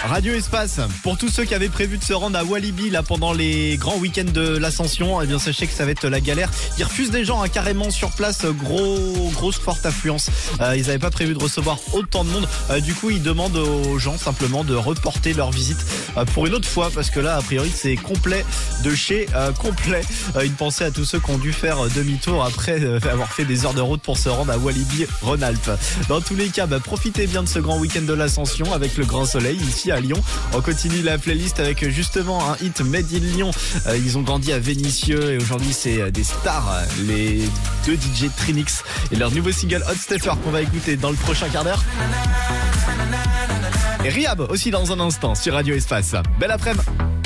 Radio Espace, pour tous ceux qui avaient prévu de se rendre à Walibi là pendant les grands week-ends de l'Ascension, eh bien sachez que ça va être la galère. Ils refusent des gens carrément sur place, grosse forte affluence. Ils n'avaient pas prévu de recevoir autant de monde. Du coup, ils demandent aux gens simplement de reporter leur visite pour une autre fois parce que là, a priori, c'est complet de chez complet. Une pensée à tous ceux qui ont dû faire demi-tour après avoir fait des heures de route pour se rendre à Walibi, Rhône-Alpes. Dans tous les cas, profitez bien de ce grand week-end de l'Ascension avec le grand soleil ici à Lyon. On continue la playlist avec justement un hit Made in Lyon. Ils ont grandi à Vénissieux et aujourd'hui c'est des stars, les deux DJ Trinix et leur nouveau single Hot Stepper qu'on va écouter dans le prochain quart d'heure. Et Rihab aussi dans un instant sur Radio Espace. Belle après-midi.